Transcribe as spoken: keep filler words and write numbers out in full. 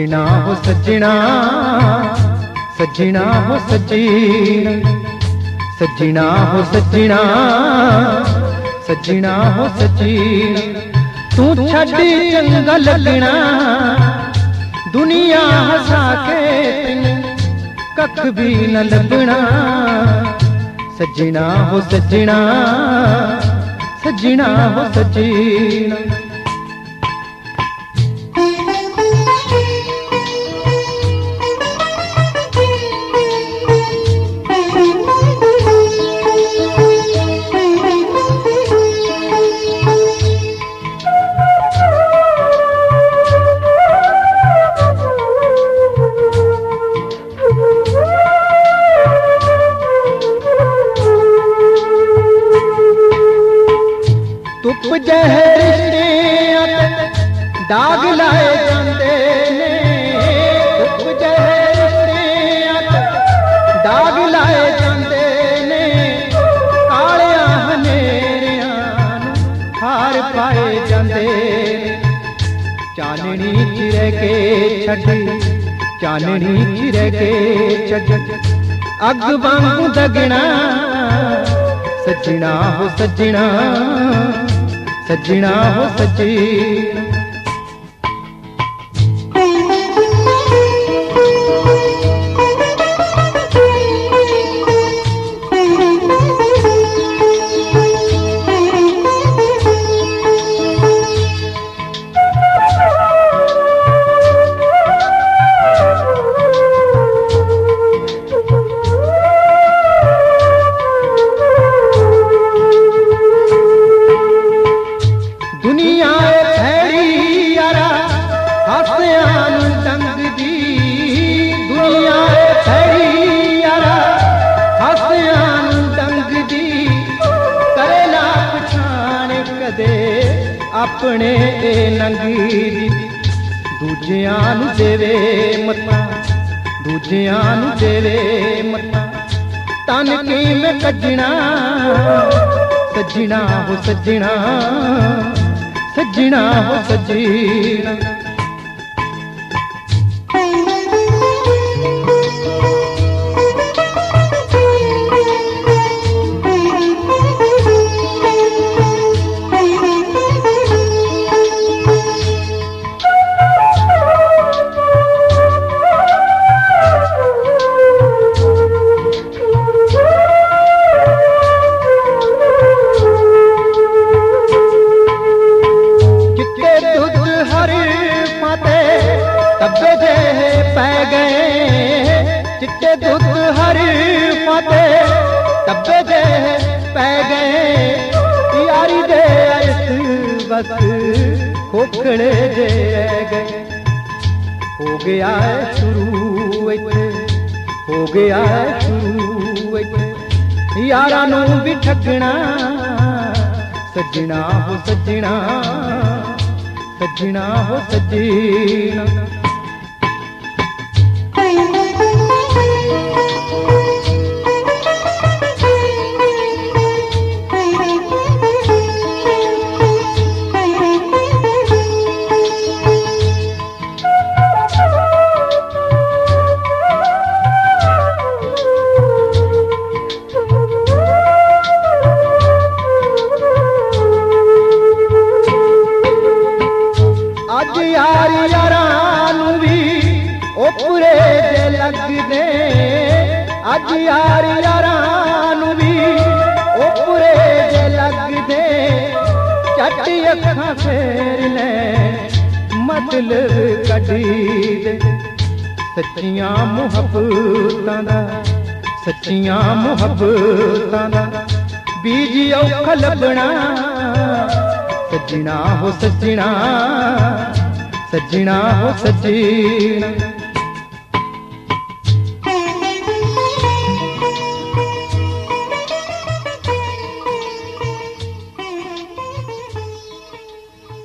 सजना हो सजना सजना हो सजना सजना हो सजना सजना हो सजना तू छड़ी चंगा लगना दुनिया हसा के कख भी न लगना सजना हो सजना सजना हो सजना तुप जहरे दाग लाए जाते ने तुप जहरे दाग लाए जाते ने कालिया हनेरिया हार पाए जाते चाननी चिर के छड़ चाननी चिर के छड़ अग वांगू दगना सजना हो सजना सजना हो सजना दुनिया फैड़ी यारा हासियान डंग दी दुनिया फैड़ी यारा हासियान डंग दी करे ना पछाण कदे अपने नंगी दी दूजियां नू देवे मत्ता दूजियां नू देवे मत्ता तन की मैं कजना सजना हो सजना सजना हो सजना तब्बे जे पै गए चिट्टे दुध हर फाते तब्बे जे पै गए यारी दे इस बस खोखड़े जे गए हो गया है शुरू इत्थे हो गया है शुरू इत्थे यारा नू भी ठगना सजना हो सजना सजना हो सजना अज यार यारा नू भी ओपरे जे लगदे अज यार यारा नू भी ओपरे जे लगदे झट अखां फेर ले मतलब कढी दे सच्चियां मुहब्बतां दा सच्चियां मुहब्बतां दा बीज औखा लभना सजना हो सजना सजना हो सजना।